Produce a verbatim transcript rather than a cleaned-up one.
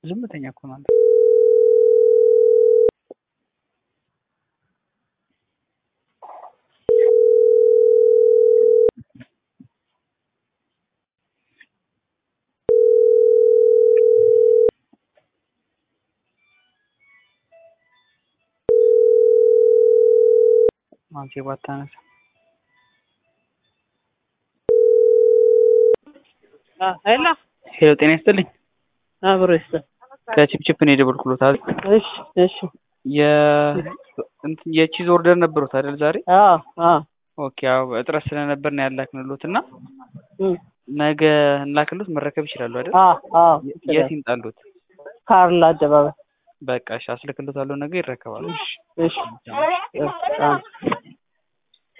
ዝምተኛ እኮ ነው አንተ አንቺ ባታነሳ አ ሄሎ ሄሎ ጤና ይስጥልኝ አብሮ ይስጥ ከቺፕቺፕ ነው የደወልኩሎት አይደል እሺ እሺ የ እንትን የቺዝ ኦርደር ነበሩት አይደል ዛሬ አዎ አዎ ኦኬ አዎ እጥረት ስለነበር ነው ያላክንሎትና ነገ እንላክሎት መረከብ ይችላሉ አይደል አዎ አዎ የት ይምጣሉት ካርል አደባባይ በቃ እሺ አስልክሎታለሁ ነገ ይረከባሉ እሺ እሺ